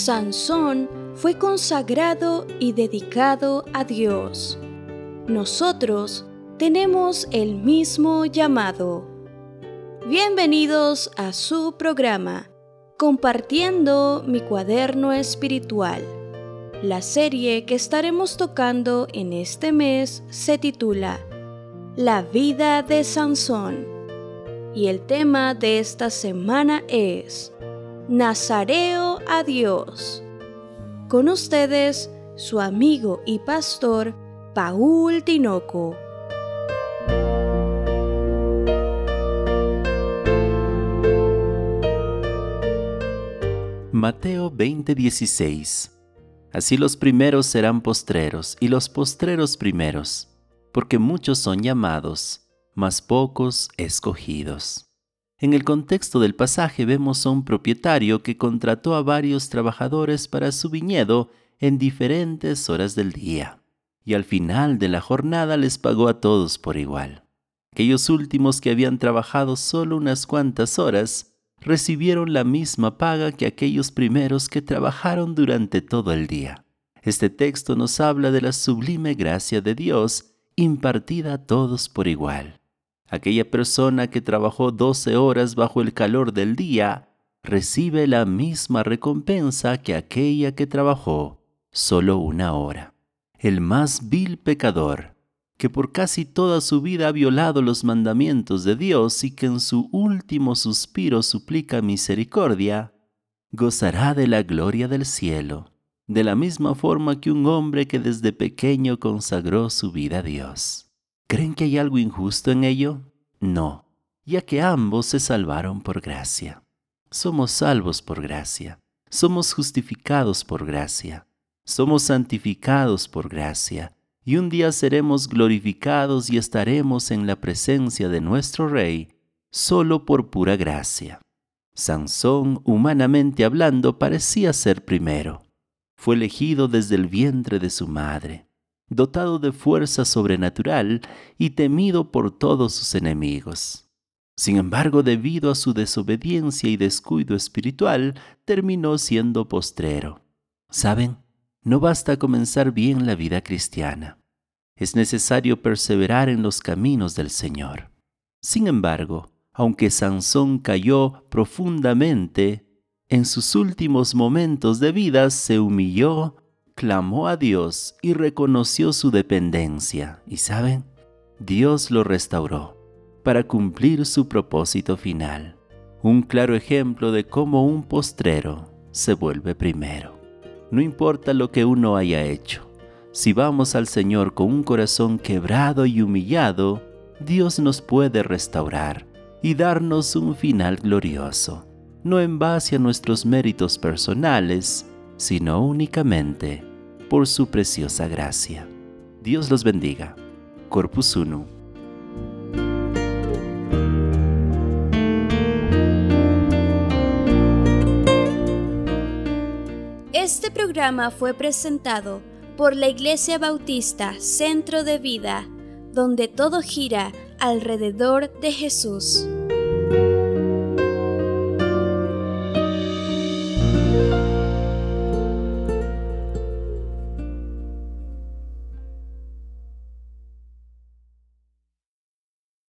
Sansón fue consagrado y dedicado a Dios. Nosotros tenemos el mismo llamado. Bienvenidos a su programa, Compartiendo mi cuaderno espiritual. La serie que estaremos tocando en este mes se titula La vida de Sansón. Y el tema de esta semana es Nazareo a Dios. Con ustedes, su amigo y pastor, Paul Tinoco. Mateo 20:16. Así los primeros serán postreros, y los postreros primeros, porque muchos son llamados, mas pocos escogidos. En el contexto del pasaje vemos a un propietario que contrató a varios trabajadores para su viñedo en diferentes horas del día, y al final de la jornada les pagó a todos por igual. Aquellos últimos que habían trabajado solo unas cuantas horas recibieron la misma paga que aquellos primeros que trabajaron durante todo el día. Este texto nos habla de la sublime gracia de Dios impartida a todos por igual. Aquella persona que trabajó 12 horas bajo el calor del día recibe la misma recompensa que aquella que trabajó solo una hora. El más vil pecador, que por casi toda su vida ha violado los mandamientos de Dios y que en su último suspiro suplica misericordia, gozará de la gloria del cielo, de la misma forma que un hombre que desde pequeño consagró su vida a Dios. ¿Creen que hay algo injusto en ello? No, ya que ambos se salvaron por gracia. Somos salvos por gracia, somos justificados por gracia, somos santificados por gracia, y un día seremos glorificados y estaremos en la presencia de nuestro Rey solo por pura gracia. Sansón, humanamente hablando, parecía ser primero. Fue elegido desde el vientre de su madre, dotado de fuerza sobrenatural y temido por todos sus enemigos. Sin embargo, debido a su desobediencia y descuido espiritual, terminó siendo postrero. ¿Saben? No basta comenzar bien la vida cristiana. Es necesario perseverar en los caminos del Señor. Sin embargo, aunque Sansón cayó profundamente, en sus últimos momentos de vida se humilló, clamó a Dios y reconoció su dependencia. ¿Y saben? Dios lo restauró para cumplir su propósito final. Un claro ejemplo de cómo un postrero se vuelve primero. No importa lo que uno haya hecho, si vamos al Señor con un corazón quebrado y humillado, Dios nos puede restaurar y darnos un final glorioso, no en base a nuestros méritos personales, sino únicamente por su preciosa gracia. Dios los bendiga. Corpus Unum. Este programa fue presentado por la Iglesia Bautista Centro de Vida, donde todo gira alrededor de Jesús.